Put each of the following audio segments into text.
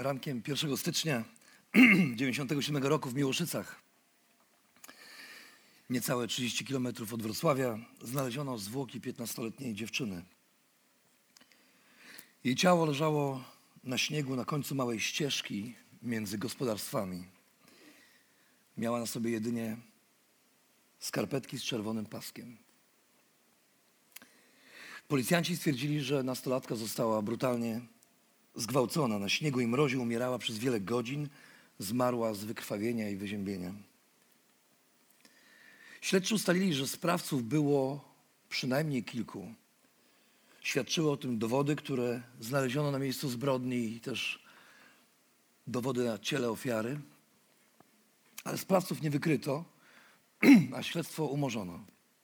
rankiem 1 stycznia 1997 roku w Miłoszycach, niecałe 30 km od Wrocławia, znaleziono zwłoki 15-letniej dziewczyny. Jej ciało leżało na śniegu na końcu małej ścieżki między gospodarstwami. Miała na sobie jedynie skarpetki z czerwonym paskiem. Policjanci stwierdzili, że nastolatka została brutalnie zgwałcona. Na śniegu i mrozie umierała przez wiele godzin. Zmarła z wykrwawienia i wyziębienia. Śledczy ustalili, że sprawców było przynajmniej kilku. Świadczyły o tym dowody, które znaleziono na miejscu zbrodni i też dowody na ciele ofiary. Ale sprawców nie wykryto, a śledztwo umorzono.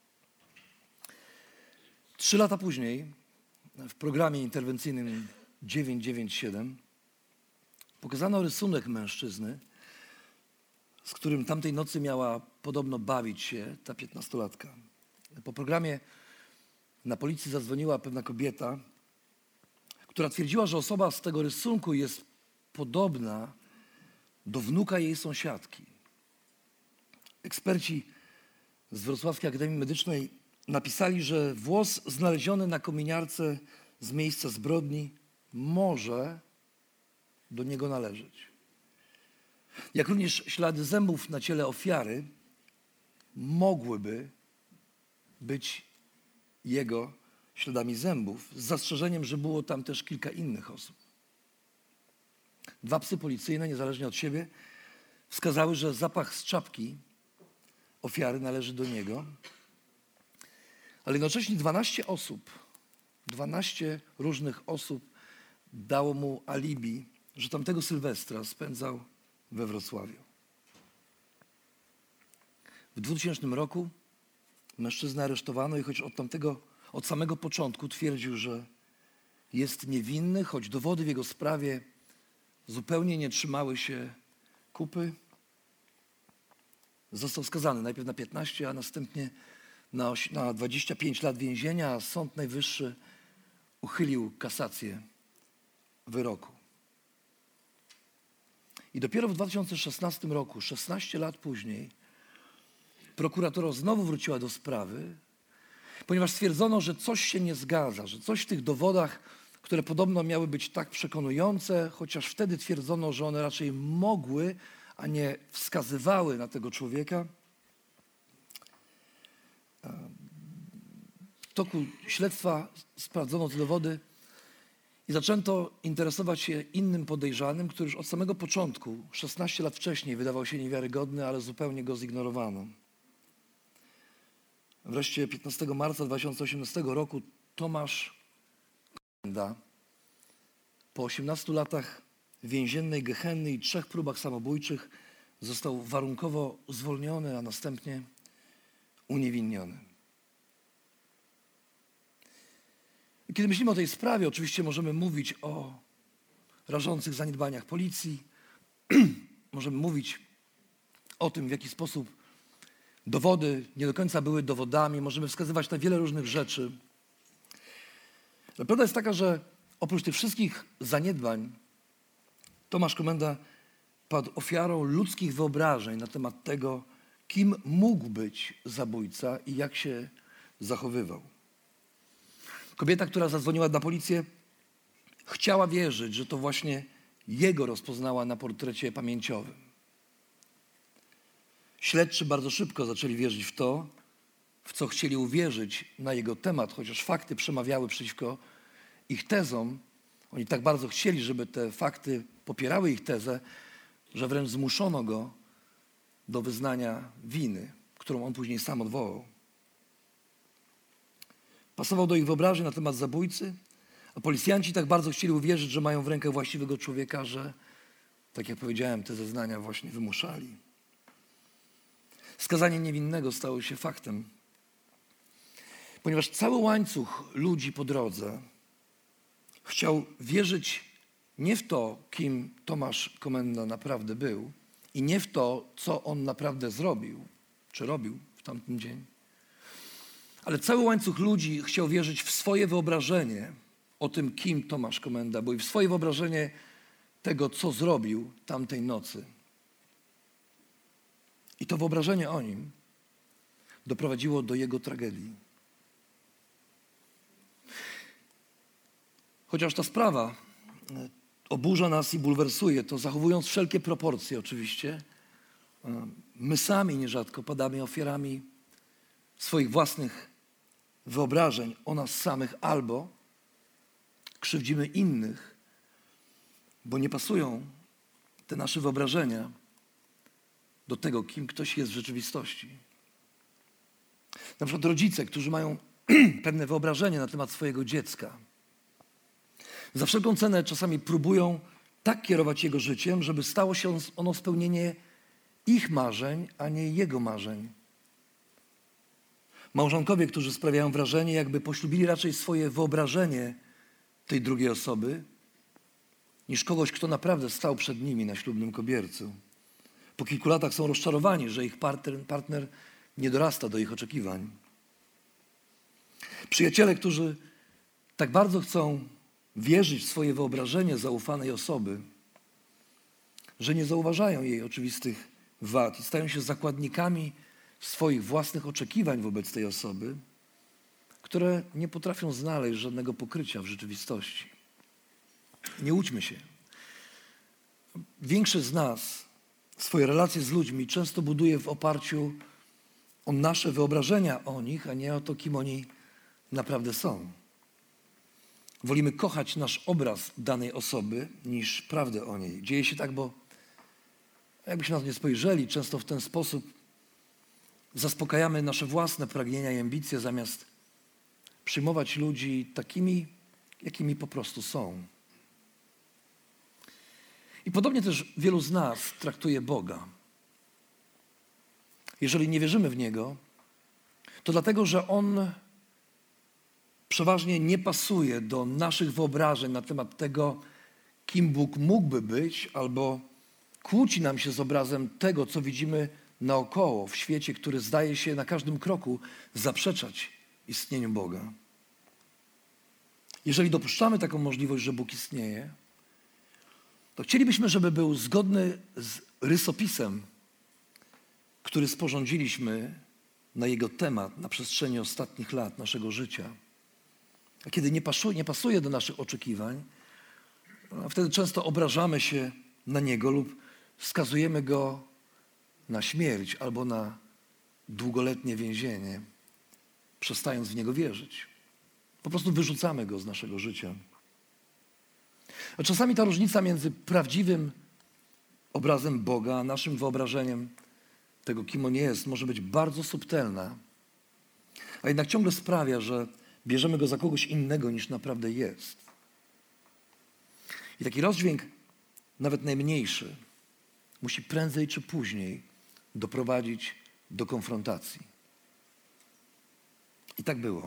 3 lata później w programie interwencyjnym 997 pokazano rysunek mężczyzny, z którym tamtej nocy miała podobno bawić się ta 15-latka. Po programie na policję zadzwoniła pewna kobieta, która twierdziła, że osoba z tego rysunku jest podobna do wnuka jej sąsiadki. Eksperci z Wrocławskiej Akademii Medycznej napisali, że włos znaleziony na kominiarce z miejsca zbrodni może do niego należeć. Jak również ślady zębów na ciele ofiary mogłyby być jego śladami zębów, z zastrzeżeniem, że było tam też kilka innych osób. 2 psy policyjne, niezależnie od siebie, wskazały, że zapach z czapki ofiary należy do niego, ale jednocześnie 12 różnych osób dało mu alibi, że tamtego Sylwestra spędzał we Wrocławiu. W 2000 roku mężczyznę aresztowano i choć od samego początku twierdził, że jest niewinny, choć dowody w jego sprawie zupełnie nie trzymały się kupy, został skazany najpierw na 15, a następnie na 25 lat więzienia, a Sąd Najwyższy uchylił kasację wyroku. I dopiero w 2016 roku, 16 lat później, prokuratura znowu wróciła do sprawy, ponieważ stwierdzono, że coś się nie zgadza, że coś w tych dowodach, które podobno miały być tak przekonujące, chociaż wtedy twierdzono, że one raczej mogły, a nie wskazywały na tego człowieka. W toku śledztwa sprawdzono te dowody i zaczęto interesować się innym podejrzanym, który już od samego początku, 16 lat wcześniej, wydawał się niewiarygodny, ale zupełnie go zignorowano. Wreszcie 15 marca 2018 roku Tomasz Komenda po 18 latach więziennej gehenny i 3 próbach samobójczych został warunkowo zwolniony, a następnie uniewinniony. Kiedy myślimy o tej sprawie, oczywiście możemy mówić o rażących zaniedbaniach policji, możemy mówić o tym, w jaki sposób dowody nie do końca były dowodami, możemy wskazywać na wiele różnych rzeczy. Ale prawda jest taka, że oprócz tych wszystkich zaniedbań Tomasz Komenda padł ofiarą ludzkich wyobrażeń na temat tego, kim mógł być zabójca i jak się zachowywał. Kobieta, która zadzwoniła na policję, chciała wierzyć, że to właśnie jego rozpoznała na portrecie pamięciowym. Śledczy bardzo szybko zaczęli wierzyć w to, w co chcieli uwierzyć na jego temat, chociaż fakty przemawiały przeciwko ich tezom. Oni tak bardzo chcieli, żeby te fakty popierały ich tezę, że wręcz zmuszono go do wyznania winy, którą on później sam odwołał. Pasował do ich wyobrażeń na temat zabójcy, a policjanci tak bardzo chcieli uwierzyć, że mają w rękach właściwego człowieka, że, tak jak powiedziałem, te zeznania właśnie wymuszali. Skazanie niewinnego stało się faktem, ponieważ cały łańcuch ludzi po drodze chciał wierzyć nie w to, kim Tomasz Komenda naprawdę był i nie w to, co on naprawdę zrobił, czy robił w tamtym dzień, ale cały łańcuch ludzi chciał wierzyć w swoje wyobrażenie o tym, kim Tomasz Komenda był i w swoje wyobrażenie tego, co zrobił tamtej nocy. I to wyobrażenie o nim doprowadziło do jego tragedii. Chociaż ta sprawa oburza nas i bulwersuje, to zachowując wszelkie proporcje oczywiście, my sami nierzadko padamy ofiarami swoich własnych wyobrażeń o nas samych albo krzywdzimy innych, bo nie pasują te nasze wyobrażenia do tego, kim ktoś jest w rzeczywistości. Na przykład rodzice, którzy mają pewne wyobrażenie na temat swojego dziecka. Za wszelką cenę czasami próbują tak kierować jego życiem, żeby stało się ono spełnienie ich marzeń, a nie jego marzeń. Małżonkowie, którzy sprawiają wrażenie, jakby poślubili raczej swoje wyobrażenie tej drugiej osoby, niż kogoś, kto naprawdę stał przed nimi na ślubnym kobiercu. Po kilku latach są rozczarowani, że ich partner nie dorasta do ich oczekiwań. Przyjaciele, którzy tak bardzo chcą wierzyć w swoje wyobrażenie zaufanej osoby, że nie zauważają jej oczywistych wad i stają się zakładnikami swoich własnych oczekiwań wobec tej osoby, które nie potrafią znaleźć żadnego pokrycia w rzeczywistości. Nie łudźmy się. Większość z nas swoje relacje z ludźmi często buduje w oparciu o nasze wyobrażenia o nich, a nie o to, kim oni naprawdę są. Wolimy kochać nasz obraz danej osoby niż prawdę o niej. Dzieje się tak, bo jakbyśmy na to nie spojrzeli, często w ten sposób zaspokajamy nasze własne pragnienia i ambicje, zamiast przyjmować ludzi takimi, jakimi po prostu są. I podobnie też wielu z nas traktuje Boga. Jeżeli nie wierzymy w Niego, to dlatego, że On przeważnie nie pasuje do naszych wyobrażeń na temat tego, kim Bóg mógłby być, albo kłóci nam się z obrazem tego, co widzimy naokoło, w świecie, który zdaje się na każdym kroku zaprzeczać istnieniu Boga. Jeżeli dopuszczamy taką możliwość, że Bóg istnieje, to chcielibyśmy, żeby był zgodny z rysopisem, który sporządziliśmy na Jego temat na przestrzeni ostatnich lat naszego życia. A kiedy nie pasuje do naszych oczekiwań, wtedy często obrażamy się na Niego lub skazujemy Go na śmierć albo na długoletnie więzienie, przestając w Niego wierzyć. Po prostu wyrzucamy Go z naszego życia. A czasami ta różnica między prawdziwym obrazem Boga, a naszym wyobrażeniem tego, kim On jest, może być bardzo subtelna, a jednak ciągle sprawia, że bierzemy Go za kogoś innego, niż naprawdę jest. I taki rozdźwięk, nawet najmniejszy, musi prędzej czy później doprowadzić do konfrontacji. I tak było.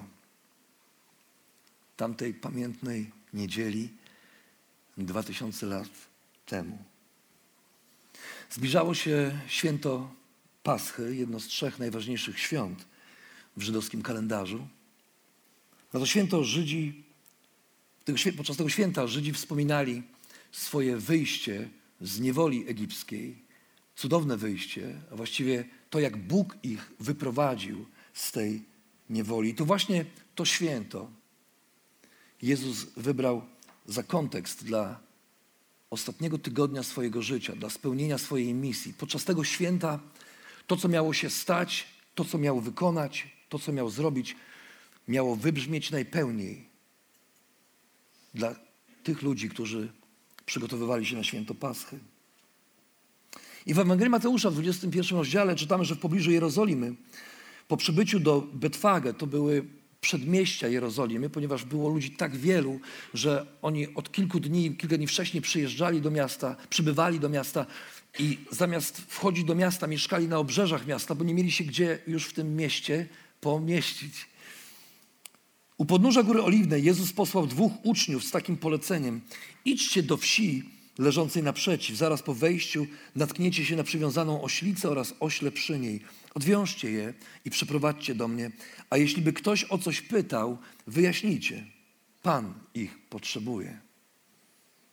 Tamtej pamiętnej niedzieli 2000 lat temu. Zbliżało się święto Paschy, jedno z 3 najważniejszych świąt w żydowskim kalendarzu. Na to święto podczas tego święta Żydzi wspominali swoje wyjście z niewoli egipskiej, cudowne wyjście, a właściwie to, jak Bóg ich wyprowadził z tej niewoli. I to właśnie to święto Jezus wybrał za kontekst dla ostatniego tygodnia swojego życia, dla spełnienia swojej misji. Podczas tego święta to, co miało się stać, to, co miał wykonać, to, co miał zrobić, miało wybrzmieć najpełniej dla tych ludzi, którzy przygotowywali się na święto Paschy. I w Ewangelii Mateusza w 21 rozdziale czytamy, że w pobliżu Jerozolimy, po przybyciu do Betfage, to były przedmieścia Jerozolimy, ponieważ było ludzi tak wielu, że oni od kilka dni wcześniej przyjeżdżali do miasta, przybywali do miasta i zamiast wchodzić do miasta, mieszkali na obrzeżach miasta, bo nie mieli się gdzie już w tym mieście pomieścić. U podnóża Góry Oliwnej Jezus posłał 2 uczniów z takim poleceniem: idźcie do wsi leżącej naprzeciw, zaraz po wejściu natkniecie się na przywiązaną oślicę oraz ośle przy niej. Odwiążcie je i przyprowadźcie do mnie, a jeśli by ktoś o coś pytał, wyjaśnijcie. Pan ich potrzebuje.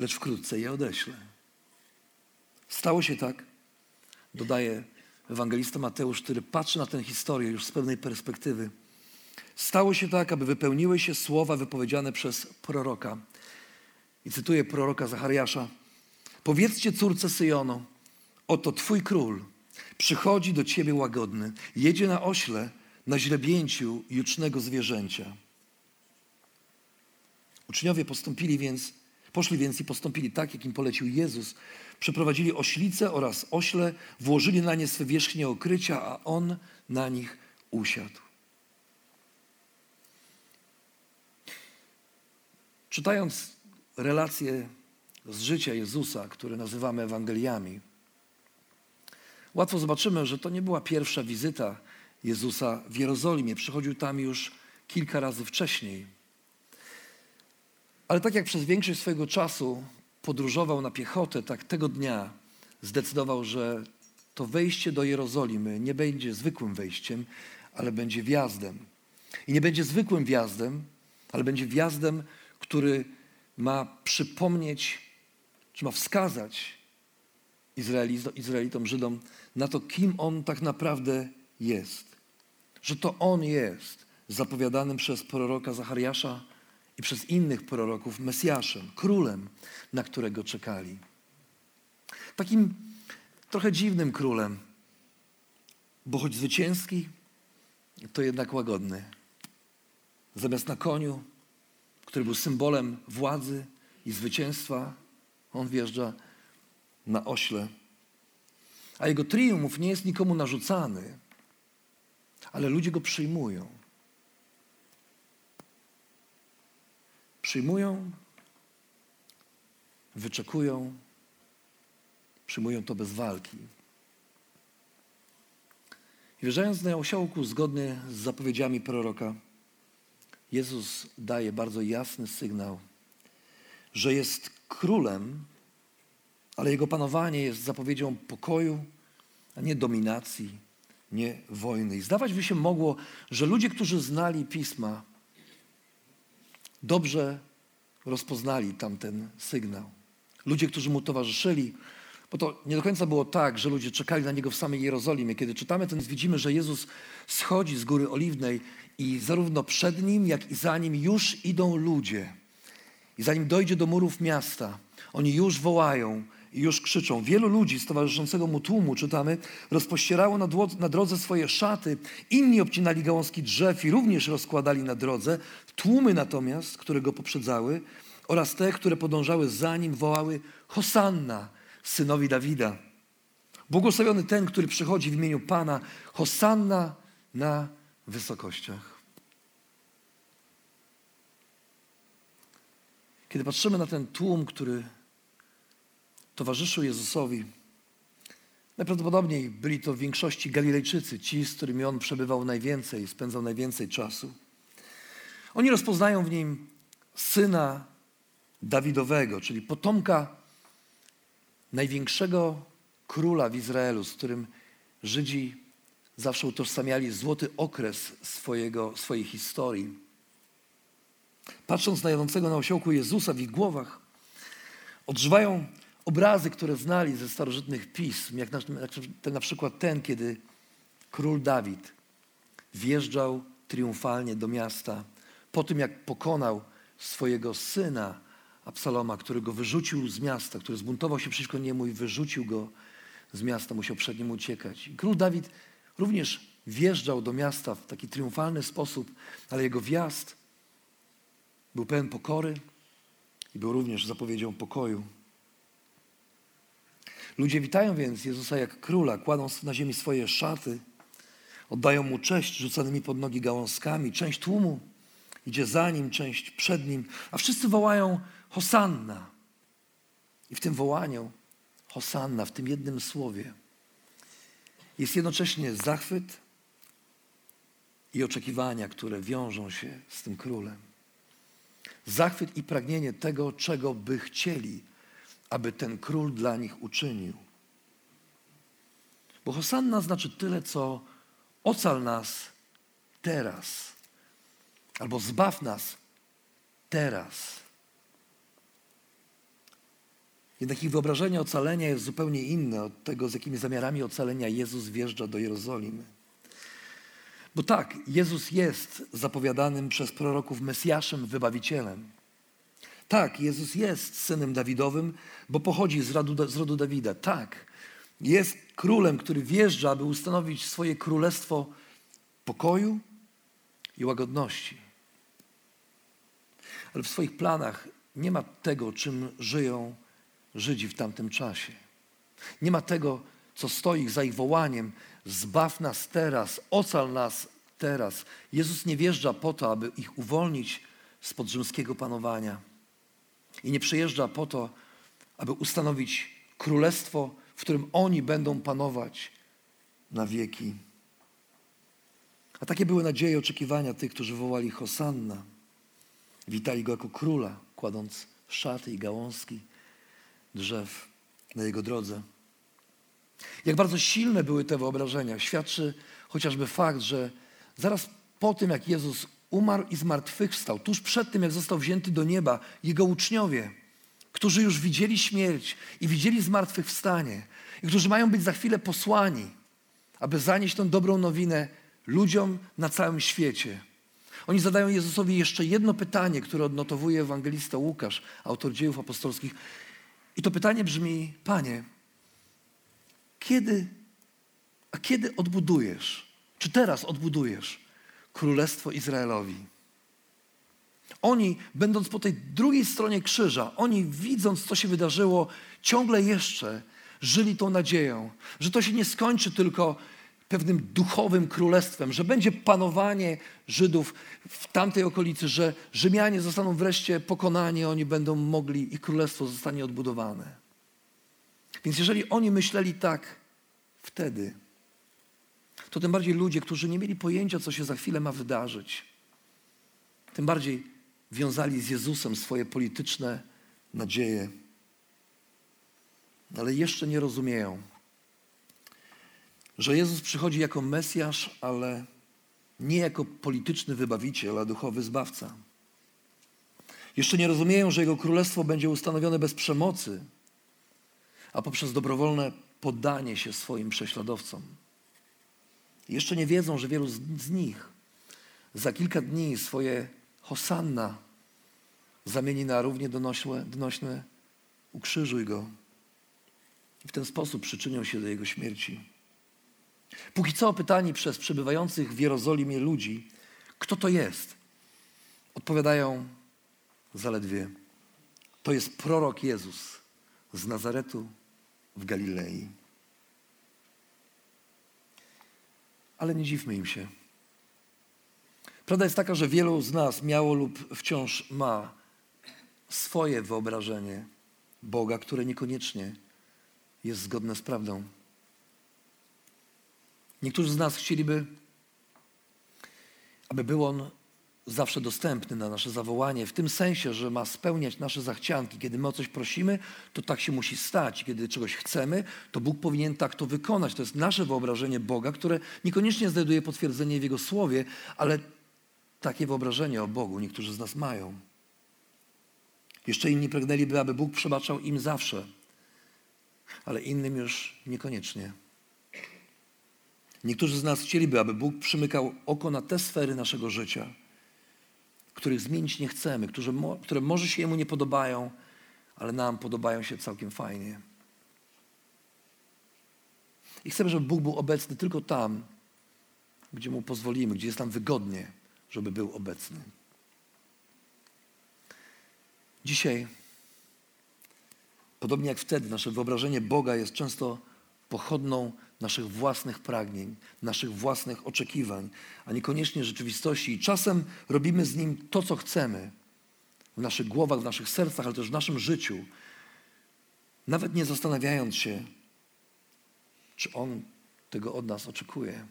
lecz wkrótce je odeślę. Stało się tak, dodaje ewangelista Mateusz, który patrzy na tę historię już z pewnej perspektywy. Stało się tak, aby wypełniły się słowa wypowiedziane przez proroka. I cytuję proroka Zachariasza. Powiedzcie córce Syjonu, oto twój król przychodzi do ciebie łagodny, jedzie na ośle, na źrebięciu jucznego zwierzęcia. Uczniowie poszli więc i postąpili tak, jak im polecił Jezus. Przeprowadzili oślice oraz ośle, włożyli na nie swe wierzchnie okrycia, a On na nich usiadł. Czytając relacje z życia Jezusa, które nazywamy Ewangeliami, łatwo zobaczymy, że to nie była pierwsza wizyta Jezusa w Jerozolimie. Przychodził tam już kilka razy wcześniej. Ale tak jak przez większość swojego czasu podróżował na piechotę, tak tego dnia zdecydował, że to wejście do Jerozolimy nie będzie zwykłym wejściem, ale będzie wjazdem. I nie będzie zwykłym wjazdem, ale będzie wjazdem, który ma przypomnieć, czy ma wskazać Izraelitom, Żydom na to, kim On tak naprawdę jest. Że to On jest zapowiadanym przez proroka Zachariasza i przez innych proroków Mesjaszem, królem, na którego czekali. Takim trochę dziwnym królem, bo choć zwycięski, to jednak łagodny. Zamiast na koniu, który był symbolem władzy i zwycięstwa, on wjeżdża na ośle. A jego triumf nie jest nikomu narzucany, ale ludzie go przyjmują. Przyjmują, wyczekują, przyjmują to bez walki. I wjeżdżając na osiołku zgodnie z zapowiedziami proroka, Jezus daje bardzo jasny sygnał, że jest królem, ale Jego panowanie jest zapowiedzią pokoju, a nie dominacji, nie wojny. I zdawać by się mogło, że ludzie, którzy znali Pisma, dobrze rozpoznali tamten sygnał. Ludzie, którzy Mu towarzyszyli, bo to nie do końca było tak, że ludzie czekali na Niego w samej Jerozolimie. Kiedy czytamy ten, widzimy, że Jezus schodzi z Góry Oliwnej i zarówno przed Nim, jak i za Nim już idą ludzie. I zanim dojdzie do murów miasta, oni już wołają i już krzyczą. Wielu ludzi z towarzyszącego Mu tłumu, czytamy, rozpościerało na drodze swoje szaty. Inni obcinali gałązki drzew i również rozkładali na drodze. Tłumy natomiast, które Go poprzedzały oraz te, które podążały za Nim, wołały Hosanna, synowi Dawida. Błogosławiony ten, który przychodzi w imieniu Pana. Hosanna na wysokościach. Kiedy patrzymy na ten tłum, który towarzyszył Jezusowi, najprawdopodobniej byli to w większości Galilejczycy, ci, z którymi On przebywał najwięcej, spędzał najwięcej czasu. Oni rozpoznają w Nim Syna Dawidowego, czyli potomka największego króla w Izraelu, z którym Żydzi zawsze utożsamiali złoty okres swojej historii. Patrząc na jadącego na osiołku Jezusa w ich głowach, odżywają obrazy, które znali ze starożytnych pism, jak na przykład ten, kiedy król Dawid wjeżdżał triumfalnie do miasta po tym, jak pokonał swojego syna Absaloma, który go wyrzucił z miasta, który zbuntował się przeciwko niemu i wyrzucił go z miasta, musiał przed nim uciekać. I król Dawid również wjeżdżał do miasta w taki triumfalny sposób, ale jego wjazd był pełen pokory i był również zapowiedzią pokoju. Ludzie witają więc Jezusa jak króla, kładą na ziemi swoje szaty, oddają Mu cześć rzucanymi pod nogi gałązkami. Część tłumu idzie za Nim, część przed Nim, a wszyscy wołają Hosanna. I w tym wołaniu Hosanna, w tym jednym słowie jest jednocześnie zachwyt i oczekiwania, które wiążą się z tym królem. Zachwyt i pragnienie tego, czego by chcieli, aby ten król dla nich uczynił. Bo Hosanna znaczy tyle, co ocal nas teraz, albo zbaw nas teraz. Jednak ich wyobrażenie ocalenia jest zupełnie inne od tego, z jakimi zamiarami ocalenia Jezus wjeżdża do Jerozolimy. Bo tak, Jezus jest zapowiadanym przez proroków Mesjaszem, Wybawicielem. Tak, Jezus jest Synem Dawidowym, bo pochodzi z rodu Dawida. Tak, jest królem, który wjeżdża, aby ustanowić swoje królestwo pokoju i łagodności. Ale w swoich planach nie ma tego, czym żyją Żydzi w tamtym czasie. Nie ma tego, co stoi za ich wołaniem: zbaw nas teraz, ocal nas teraz. Jezus nie wjeżdża po to, aby ich uwolnić spod rzymskiego panowania. I nie przyjeżdża po to, aby ustanowić królestwo, w którym oni będą panować na wieki. A takie były nadzieje, oczekiwania tych, którzy wołali Hosanna. Witali go jako króla, kładąc szaty i gałązki drzew na jego drodze. Jak bardzo silne były te wyobrażenia, świadczy chociażby fakt, że zaraz po tym, jak Jezus umarł i zmartwychwstał, tuż przed tym, jak został wzięty do nieba, jego uczniowie, którzy już widzieli śmierć i widzieli zmartwychwstanie i którzy mają być za chwilę posłani, aby zanieść tę dobrą nowinę ludziom na całym świecie. Oni zadają Jezusowi jeszcze jedno pytanie, które odnotowuje ewangelista Łukasz, autor Dziejów Apostolskich. I to pytanie brzmi: Panie, kiedy odbudujesz, czy teraz odbudujesz Królestwo Izraelowi? Oni, będąc po tej drugiej stronie krzyża, oni widząc, co się wydarzyło, ciągle jeszcze żyli tą nadzieją, że to się nie skończy tylko pewnym duchowym królestwem, że będzie panowanie Żydów w tamtej okolicy, że Rzymianie zostaną wreszcie pokonani, oni będą mogli, ich królestwo zostanie odbudowane. Więc jeżeli oni myśleli tak wtedy, to tym bardziej ludzie, którzy nie mieli pojęcia, co się za chwilę ma wydarzyć, tym bardziej wiązali z Jezusem swoje polityczne nadzieje. Ale jeszcze nie rozumieją, że Jezus przychodzi jako Mesjasz, ale nie jako polityczny wybawiciel, a duchowy zbawca. Jeszcze nie rozumieją, że Jego królestwo będzie ustanowione bez przemocy, a poprzez dobrowolne poddanie się swoim prześladowcom. Jeszcze nie wiedzą, że wielu z nich za kilka dni swoje Hosanna zamieni na równie donośne ukrzyżuj Go. I w ten sposób przyczynią się do Jego śmierci. Póki co pytani przez przebywających w Jerozolimie ludzi, kto to jest, odpowiadają zaledwie: to jest prorok Jezus z Nazaretu w Galilei. Ale nie dziwmy im się. Prawda jest taka, że wielu z nas miało lub wciąż ma swoje wyobrażenie Boga, które niekoniecznie jest zgodne z prawdą. Niektórzy z nas chcieliby, aby był On zawsze dostępny na nasze zawołanie, w tym sensie, że ma spełniać nasze zachcianki. Kiedy my o coś prosimy, to tak się musi stać. Kiedy czegoś chcemy, to Bóg powinien tak to wykonać. To jest nasze wyobrażenie Boga, które niekoniecznie znajduje potwierdzenie w Jego Słowie, ale takie wyobrażenie o Bogu niektórzy z nas mają. Jeszcze inni pragnęliby, aby Bóg przebaczał im zawsze, ale innym już niekoniecznie. Niektórzy z nas chcieliby, aby Bóg przymykał oko na te sfery naszego życia, których zmienić nie chcemy, które może się Jemu nie podobają, ale nam podobają się całkiem fajnie. I chcemy, żeby Bóg był obecny tylko tam, gdzie Mu pozwolimy, gdzie jest nam wygodnie, żeby był obecny. Dzisiaj, podobnie jak wtedy, nasze wyobrażenie Boga jest często pochodną naszych własnych pragnień, naszych własnych oczekiwań, a niekoniecznie rzeczywistości. I czasem robimy z Nim to, co chcemy w naszych głowach, w naszych sercach, ale też w naszym życiu, nawet nie zastanawiając się, czy On tego od nas oczekuje.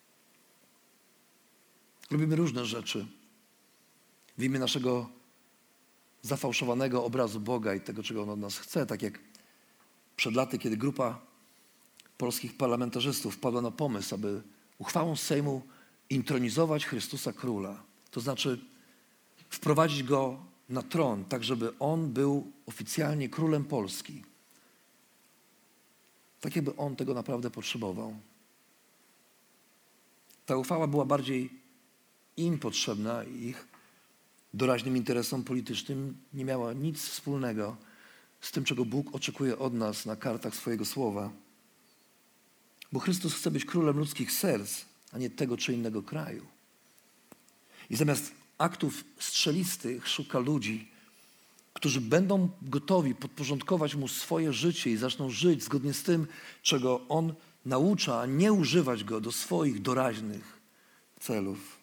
Robimy różne rzeczy w imię naszego zafałszowanego obrazu Boga i tego, czego On od nas chce. Tak jak przed laty, kiedy grupa polskich parlamentarzystów wpadła na pomysł, aby uchwałą Sejmu intronizować Chrystusa Króla. To znaczy wprowadzić Go na tron, tak żeby On był oficjalnie królem Polski. Tak jakby on tego naprawdę potrzebował. Ta uchwała była bardziej im potrzebna, ich doraźnym interesom politycznym nie miała nic wspólnego z tym, czego Bóg oczekuje od nas na kartach swojego słowa. Bo Chrystus chce być królem ludzkich serc, a nie tego czy innego kraju. I zamiast aktów strzelistych szuka ludzi, którzy będą gotowi podporządkować Mu swoje życie i zaczną żyć zgodnie z tym, czego On naucza, a nie używać Go do swoich doraźnych celów.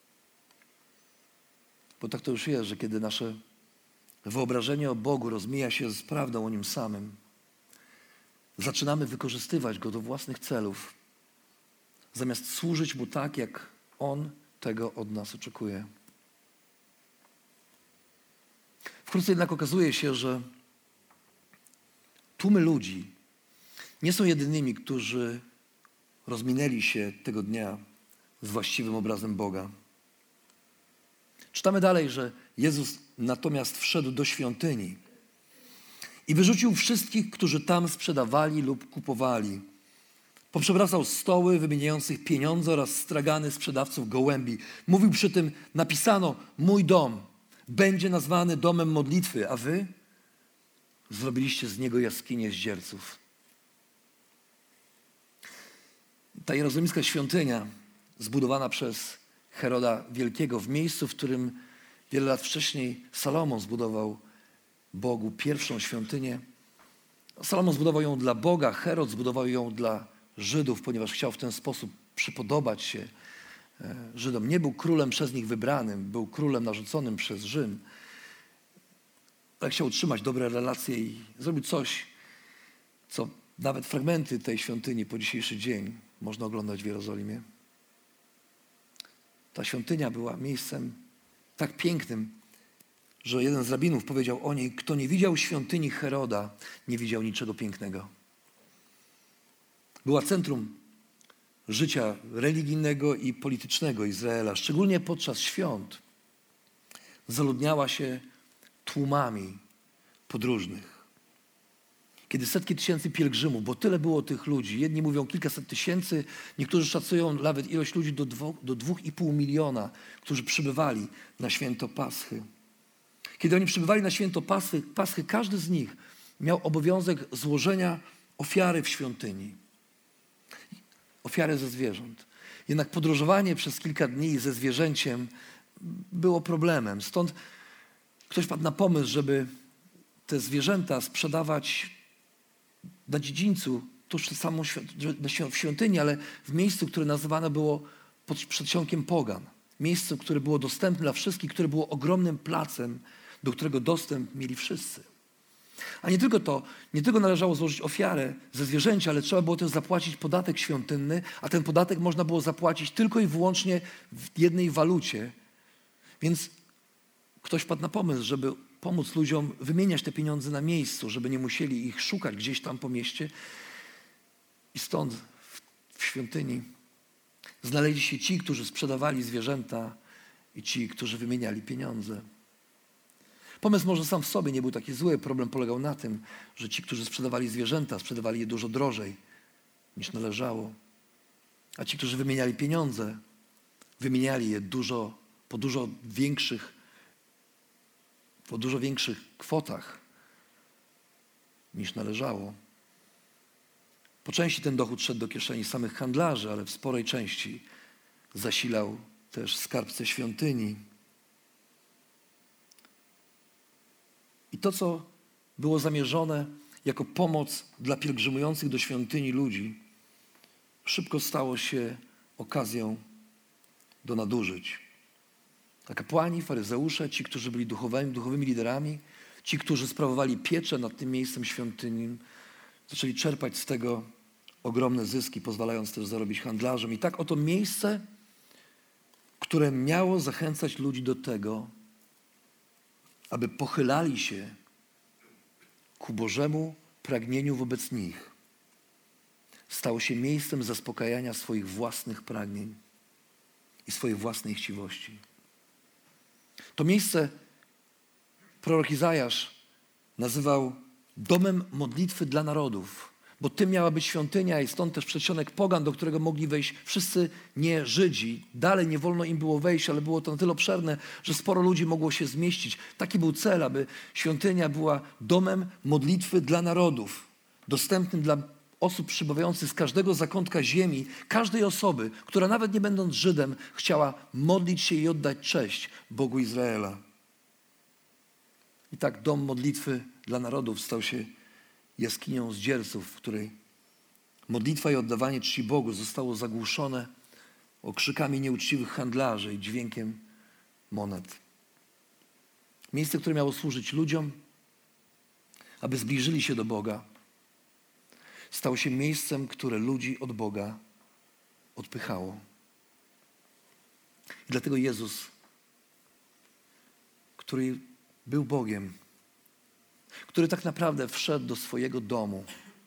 Bo tak to już jest, że kiedy nasze wyobrażenie o Bogu rozmija się z prawdą o Nim samym, zaczynamy wykorzystywać Go do własnych celów, zamiast służyć Mu tak, jak On tego od nas oczekuje. Wkrótce jednak okazuje się, że tłumy ludzi nie są jedynymi, którzy rozminęli się tego dnia z właściwym obrazem Boga. Czytamy dalej, że Jezus natomiast wszedł do świątyni i wyrzucił wszystkich, którzy tam sprzedawali lub kupowali. Poprzewracał stoły wymieniających pieniądze oraz stragany sprzedawców gołębi. Mówił przy tym: napisano: mój dom będzie nazwany domem modlitwy, a wy zrobiliście z niego jaskinię zdzierców. Ta jerozolimska świątynia, zbudowana przez Heroda Wielkiego w miejscu, w którym wiele lat wcześniej Salomon zbudował Bogu pierwszą świątynię. Salomon zbudował ją dla Boga, Herod zbudował ją dla Żydów, ponieważ chciał w ten sposób przypodobać się Żydom. Nie był królem przez nich wybranym, był królem narzuconym przez Rzym. Ale chciał utrzymać dobre relacje i zrobił coś, co nawet fragmenty tej świątyni po dzisiejszy dzień można oglądać w Jerozolimie. Ta świątynia była miejscem tak pięknym, że jeden z rabinów powiedział o niej: kto nie widział świątyni Heroda, nie widział niczego pięknego. Była centrum życia religijnego i politycznego Izraela. Szczególnie podczas świąt zaludniała się tłumami podróżnych. Kiedy setki tysięcy pielgrzymów, bo tyle było tych ludzi, jedni mówią kilkaset tysięcy, niektórzy szacują nawet ilość ludzi do 2,5 miliona, którzy przybywali na święto Paschy. Kiedy oni przybywali na święto Paschy, każdy z nich miał obowiązek złożenia ofiary w świątyni. Ofiary ze zwierząt. Jednak podróżowanie przez kilka dni ze zwierzęciem było problemem. Stąd ktoś padł na pomysł, żeby te zwierzęta sprzedawać na dziedzińcu, tuż przed samą w świątyni, ale w miejscu, które nazywane było pod przedsionkiem pogan. Miejscu, które było dostępne dla wszystkich, które było ogromnym placem, do którego dostęp mieli wszyscy. A nie tylko to, nie tylko należało złożyć ofiarę ze zwierzęcia, ale trzeba było też zapłacić podatek świątynny, a ten podatek można było zapłacić tylko i wyłącznie w jednej walucie. Więc ktoś padł na pomysł, żeby pomóc ludziom wymieniać te pieniądze na miejscu, żeby nie musieli ich szukać gdzieś tam po mieście. I stąd w świątyni znaleźli się ci, którzy sprzedawali zwierzęta i ci, którzy wymieniali pieniądze. Pomysł może sam w sobie nie był taki zły. Problem polegał na tym, że ci, którzy sprzedawali zwierzęta, sprzedawali je dużo drożej niż należało. A ci, którzy wymieniali pieniądze, wymieniali je po dużo większych kwotach niż należało. Po części ten dochód szedł do kieszeni samych handlarzy, ale w sporej części zasilał też skarbce świątyni. I to, co było zamierzone jako pomoc dla pielgrzymujących do świątyni ludzi, szybko stało się okazją do nadużyć. A kapłani, faryzeusze, ci, którzy byli duchowymi liderami, ci, którzy sprawowali pieczę nad tym miejscem świątynnym, zaczęli czerpać z tego ogromne zyski, pozwalając też zarobić handlarzom. I tak oto miejsce, które miało zachęcać ludzi do tego, aby pochylali się ku Bożemu pragnieniu wobec nich, stało się miejscem zaspokajania swoich własnych pragnień i swojej własnej chciwości. To miejsce prorok Izajasz nazywał domem modlitwy dla narodów, Bo tym miała być świątynia i stąd też przedsionek pogan, do którego mogli wejść wszyscy nie Żydzi. Dalej nie wolno im było wejść, ale było to na tyle obszerne, że sporo ludzi mogło się zmieścić. Taki był cel, aby świątynia była domem modlitwy dla narodów, dostępnym dla osób przybywających z każdego zakątka ziemi, każdej osoby, która nawet nie będąc Żydem, chciała modlić się i oddać cześć Bogu Izraela. I tak dom modlitwy dla narodów stał się jaskinią zdzierców, w której modlitwa i oddawanie czci Bogu zostało zagłuszone okrzykami nieuczciwych handlarzy i dźwiękiem monet. Miejsce, które miało służyć ludziom, aby zbliżyli się do Boga, stało się miejscem, które ludzi od Boga odpychało. I dlatego Jezus, który był Bogiem, który tak naprawdę wszedł do swojego domu,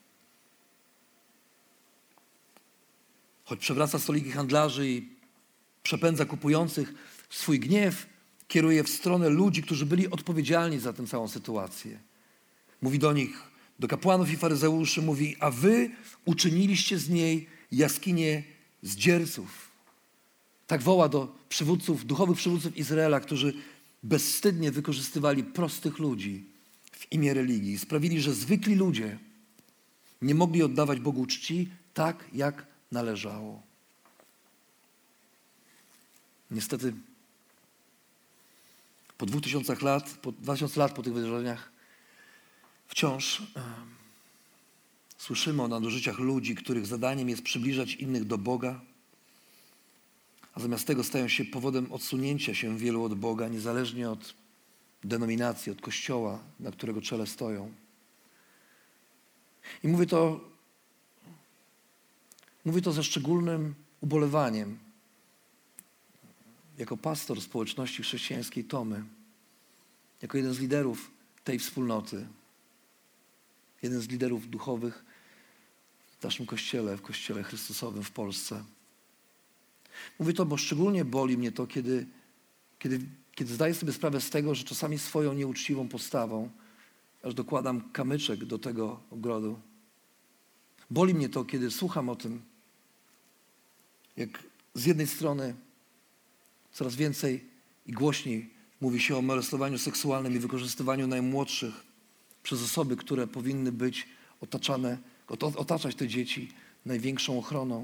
choć przewraca stoliki handlarzy i przepędza kupujących, swój gniew kieruje w stronę ludzi, którzy byli odpowiedzialni za tę całą sytuację. Mówi do nich, do kapłanów i faryzeuszy, mówi, a wy uczyniliście z niej jaskinię zdzierców. Tak woła do przywódców, duchowych przywódców Izraela, którzy bezwstydnie wykorzystywali prostych ludzi w imię religii. Sprawili, że zwykli ludzie nie mogli oddawać Bogu czci tak, jak należało. Niestety po 2000 lat po tych wydarzeniach wciąż słyszymy o nadużyciach ludzi, których zadaniem jest przybliżać innych do Boga, a zamiast tego stają się powodem odsunięcia się wielu od Boga, niezależnie od denominacji, od kościoła, na którego czele stoją. I mówię to ze szczególnym ubolewaniem, jako pastor społeczności chrześcijańskiej Tomy, jako jeden z liderów tej wspólnoty, jeden z liderów duchowych w naszym kościele, w Kościele Chrystusowym w Polsce. Mówię to, bo szczególnie boli mnie to, kiedy zdaję sobie sprawę z tego, że czasami swoją nieuczciwą postawą aż dokładam kamyczek do tego ogrodu. Boli mnie to, kiedy słucham o tym, jak z jednej strony coraz więcej i głośniej mówi się o molestowaniu seksualnym i wykorzystywaniu najmłodszych przez osoby, które powinny być otaczać te dzieci największą ochroną.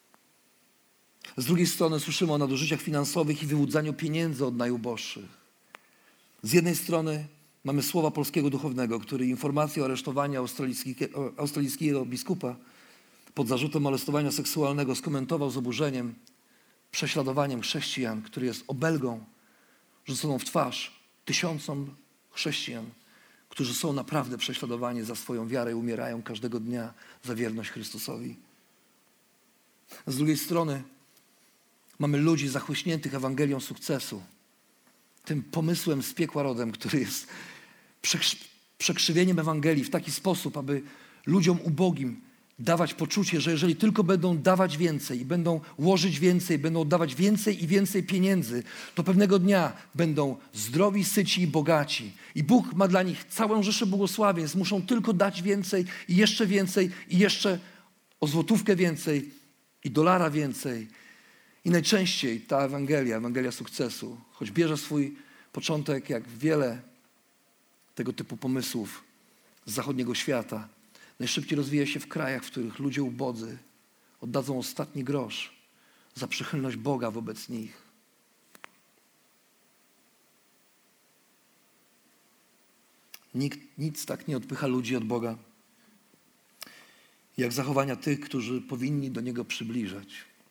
Z drugiej strony słyszymy o nadużyciach finansowych i wyłudzaniu pieniędzy od najuboższych. Z jednej strony mamy słowa polskiego duchownego, który informację o aresztowaniu australijskiego biskupa pod zarzutem molestowania seksualnego skomentował z oburzeniem prześladowaniem chrześcijan, który jest obelgą rzuconą w twarz tysiącom chrześcijan, którzy są naprawdę prześladowani za swoją wiarę i umierają każdego dnia za wierność Chrystusowi. Z drugiej strony mamy ludzi zachłyśniętych Ewangelią sukcesu, tym pomysłem z piekła rodem, który jest przekrzywieniem Ewangelii w taki sposób, aby ludziom ubogim dawać poczucie, że jeżeli tylko będą dawać więcej i będą łożyć więcej, będą oddawać więcej i więcej pieniędzy, to pewnego dnia będą zdrowi, syci i bogaci. I Bóg ma dla nich całą rzeszę błogosławieństw. Muszą tylko dać więcej i jeszcze o złotówkę więcej i dolara więcej. I najczęściej ta Ewangelia sukcesu, choć bierze swój początek jak wiele tego typu pomysłów z zachodniego świata, najszybciej rozwija się w krajach, w których ludzie ubodzy oddadzą ostatni grosz za przychylność Boga wobec nich. Nic tak nie odpycha ludzi od Boga, jak zachowania tych, którzy powinni do Niego przybliżać.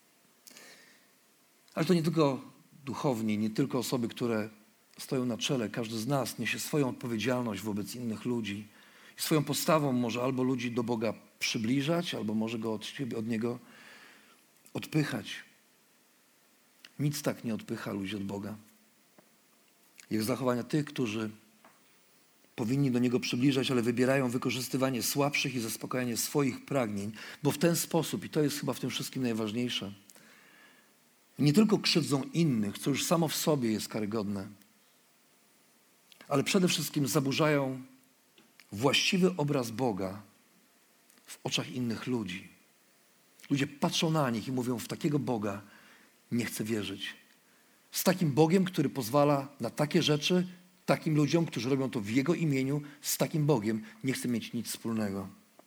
Ale to nie tylko duchowni, nie tylko osoby, które stoją na czele. Każdy z nas niesie swoją odpowiedzialność wobec innych ludzi. I swoją postawą może albo ludzi do Boga przybliżać, albo może go od Niego odpychać. Nic tak nie odpycha ludzi od Boga, jak zachowania tych, którzy powinni do Niego przybliżać, ale wybierają wykorzystywanie słabszych i zaspokajanie swoich pragnień, bo w ten sposób, i to jest chyba w tym wszystkim najważniejsze, nie tylko krzywdzą innych, co już samo w sobie jest karygodne, ale przede wszystkim zaburzają właściwy obraz Boga w oczach innych ludzi. Ludzie patrzą na nich i mówią, w takiego Boga nie chcę wierzyć. Z takim Bogiem, który pozwala na takie rzeczy, takim ludziom, którzy robią to w Jego imieniu, z takim Bogiem nie chcę mieć nic wspólnego.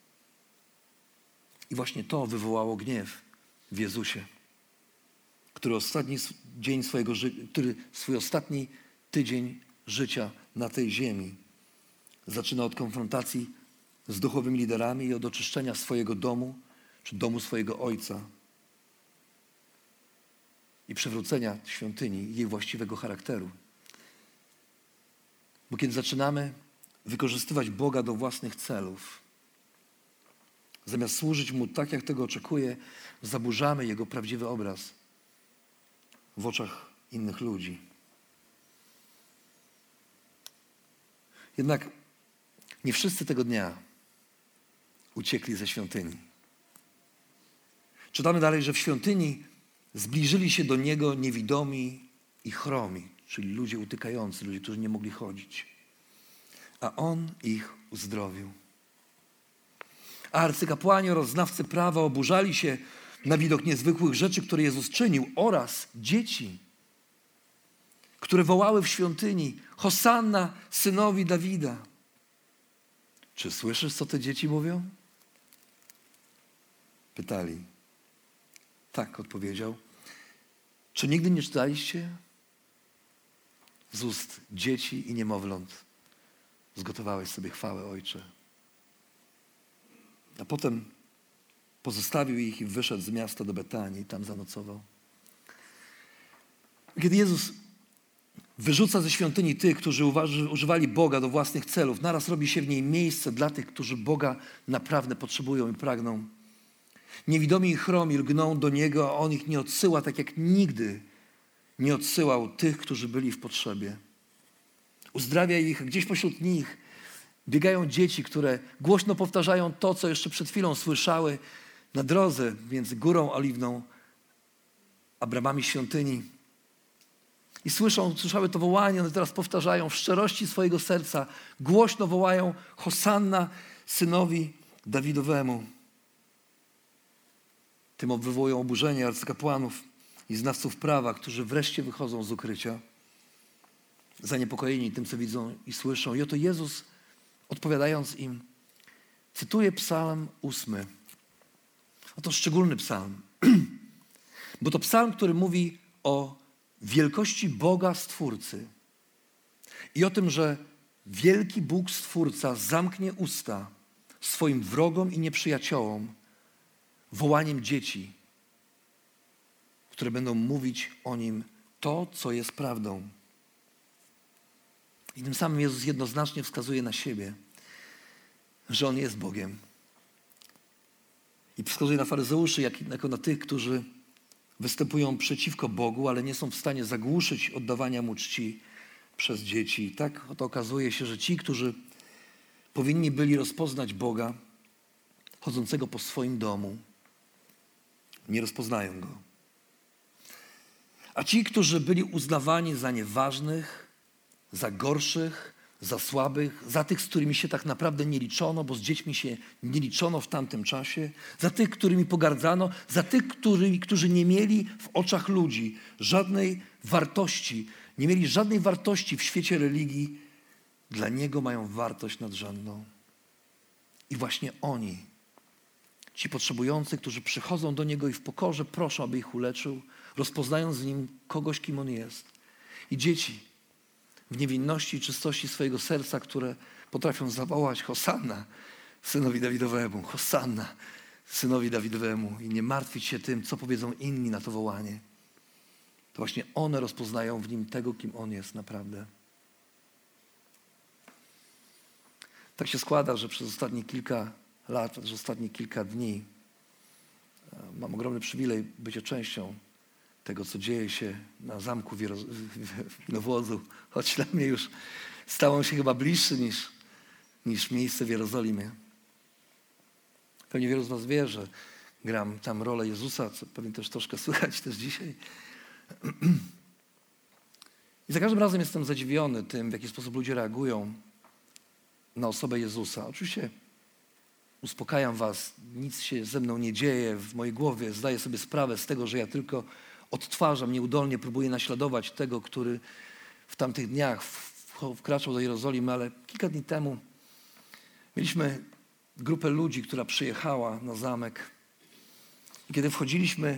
I właśnie to wywołało gniew w Jezusie, który swój ostatni tydzień życia na tej ziemi zaczyna od konfrontacji z duchowymi liderami i od oczyszczenia swojego domu, czy domu swojego Ojca i przywrócenia świątyni jej właściwego charakteru. Bo kiedy zaczynamy wykorzystywać Boga do własnych celów, zamiast służyć Mu tak, jak tego oczekuje, zaburzamy Jego prawdziwy obraz w oczach innych ludzi. Jednak nie wszyscy tego dnia uciekli ze świątyni. Czytamy dalej, że w świątyni zbliżyli się do Niego niewidomi i chromi, czyli ludzie utykający, ludzie, którzy nie mogli chodzić. A On ich uzdrowił. A arcykapłani oraz znawcy prawa oburzali się na widok niezwykłych rzeczy, które Jezus czynił, oraz dzieci, które wołały w świątyni: Hosanna synowi Dawida. Czy słyszysz, co te dzieci mówią? Pytali. Tak, odpowiedział. Czy nigdy nie czytaliście z ust dzieci i niemowląt? Zgotowałeś sobie chwałę, Ojcze. A potem pozostawił ich i wyszedł z miasta do Betanii i tam zanocował. Kiedy Jezus wyrzuca ze świątyni tych, którzy używali Boga do własnych celów, naraz robi się w niej miejsce dla tych, którzy Boga naprawdę potrzebują i pragną. Niewidomi i chromi lgną do Niego, a On ich nie odsyła, tak jak nigdy nie odsyłał tych, którzy byli w potrzebie. Uzdrawia ich, gdzieś pośród nich biegają dzieci, które głośno powtarzają to, co jeszcze przed chwilą słyszały na drodze między Górą Oliwną a bramami świątyni. I słyszały to wołanie, one teraz powtarzają w szczerości swojego serca, głośno wołają: Hosanna synowi Dawidowemu. Tym wywołują oburzenie arcykapłanów i znawców prawa, którzy wreszcie wychodzą z ukrycia, zaniepokojeni tym, co widzą i słyszą. I oto Jezus, odpowiadając im, cytuje Psalm 8. Oto szczególny psalm, bo to psalm, który mówi o wielkości Boga Stwórcy i o tym, że wielki Bóg Stwórca zamknie usta swoim wrogom i nieprzyjaciołom wołaniem dzieci, które będą mówić o Nim to, co jest prawdą. I tym samym Jezus jednoznacznie wskazuje na siebie, że On jest Bogiem. I wskazuje na faryzeuszy, jako na tych, którzy występują przeciwko Bogu, ale nie są w stanie zagłuszyć oddawania Mu czci przez dzieci. I tak oto okazuje się, że ci, którzy powinni byli rozpoznać Boga chodzącego po swoim domu, nie rozpoznają Go. A ci, którzy byli uznawani za nieważnych, za gorszych, za słabych, za tych, z którymi się tak naprawdę nie liczono, bo z dziećmi się nie liczono w tamtym czasie, za tych, którymi pogardzano, za tych, którzy nie mieli w oczach ludzi żadnej wartości, nie mieli żadnej wartości w świecie religii, dla Niego mają wartość nadrzędną. I właśnie oni, ci potrzebujący, którzy przychodzą do Niego i w pokorze proszą, aby ich uleczył, rozpoznając w Nim kogoś, kim On jest. I dzieci w niewinności i czystości swojego serca, które potrafią zawołać: Hosanna synowi Dawidowemu, Hosanna synowi Dawidowemu, i nie martwić się tym, co powiedzą inni na to wołanie. To właśnie one rozpoznają w Nim tego, kim On jest naprawdę. Tak się składa, że przez ostatnie kilka lat, przez ostatnie kilka dni mam ogromny przywilej bycia częścią tego, co dzieje się na zamku w Inowłodzu, choć dla mnie już stało się chyba bliższy niż miejsce w Jerozolimie. Pewnie wielu z was wie, że gram tam rolę Jezusa, co pewnie też troszkę słychać też dzisiaj. I za każdym razem jestem zadziwiony tym, w jaki sposób ludzie reagują na osobę Jezusa. Oczywiście uspokajam was, nic się ze mną nie dzieje w mojej głowie. Zdaję sobie sprawę z tego, że ja tylko odtwarzam, nieudolnie próbuję naśladować tego, który w tamtych dniach wkraczał do Jerozolimy, ale kilka dni temu mieliśmy grupę ludzi, która przyjechała na zamek. I kiedy wchodziliśmy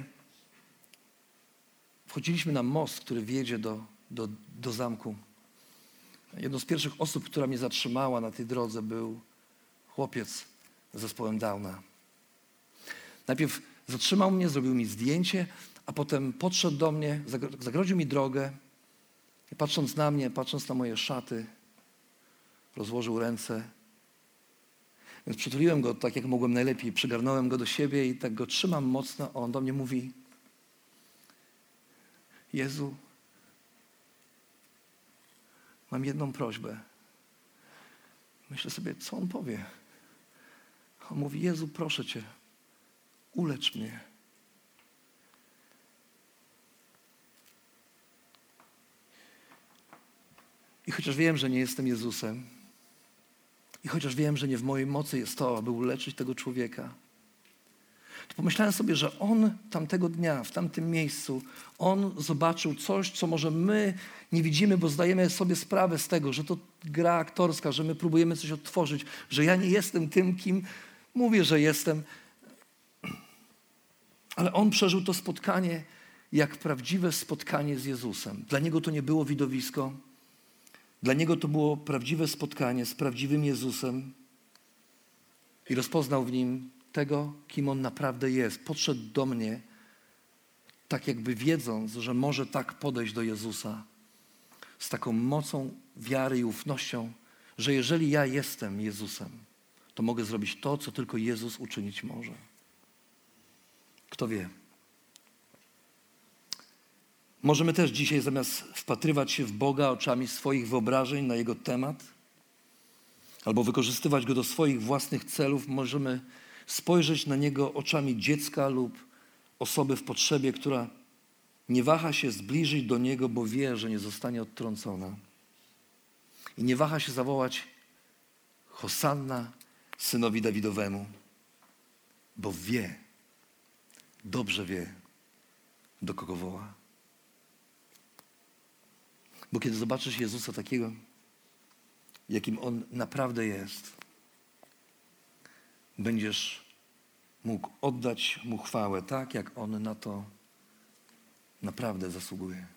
na most, który wiedzie do zamku, jedną z pierwszych osób, która mnie zatrzymała na tej drodze, był chłopiec z zespołem Downa. Najpierw zatrzymał mnie, zrobił mi zdjęcie, a potem podszedł do mnie, zagrodził mi drogę i patrząc na mnie, patrząc na moje szaty, rozłożył ręce. Więc przytuliłem go tak, jak mogłem najlepiej, przygarnąłem go do siebie i tak go trzymam mocno, a on do mnie mówi: Jezu, mam jedną prośbę. Myślę sobie, co on powie? On mówi: Jezu, proszę Cię, ulecz mnie. I chociaż wiem, że nie jestem Jezusem, i chociaż wiem, że nie w mojej mocy jest to, aby uleczyć tego człowieka, to pomyślałem sobie, że on tamtego dnia, w tamtym miejscu, on zobaczył coś, co może my nie widzimy, bo zdajemy sobie sprawę z tego, że to gra aktorska, że my próbujemy coś odtworzyć, że ja nie jestem tym, kim mówię, że jestem. Ale on przeżył to spotkanie jak prawdziwe spotkanie z Jezusem. Dla niego to nie było widowisko. Dla niego to było prawdziwe spotkanie z prawdziwym Jezusem i rozpoznał w nim tego, kim on naprawdę jest. Podszedł do mnie, tak jakby wiedząc, że może tak podejść do Jezusa z taką mocą wiary i ufnością, że jeżeli ja jestem Jezusem, to mogę zrobić to, co tylko Jezus uczynić może. Kto wie? Możemy też dzisiaj zamiast wpatrywać się w Boga oczami swoich wyobrażeń na Jego temat albo wykorzystywać Go do swoich własnych celów, możemy spojrzeć na Niego oczami dziecka lub osoby w potrzebie, która nie waha się zbliżyć do Niego, bo wie, że nie zostanie odtrącona. I nie waha się zawołać: Hosanna synowi Dawidowemu, bo wie, dobrze wie, do kogo woła. Bo kiedy zobaczysz Jezusa takiego, jakim On naprawdę jest, będziesz mógł oddać Mu chwałę tak, jak On na to naprawdę zasługuje.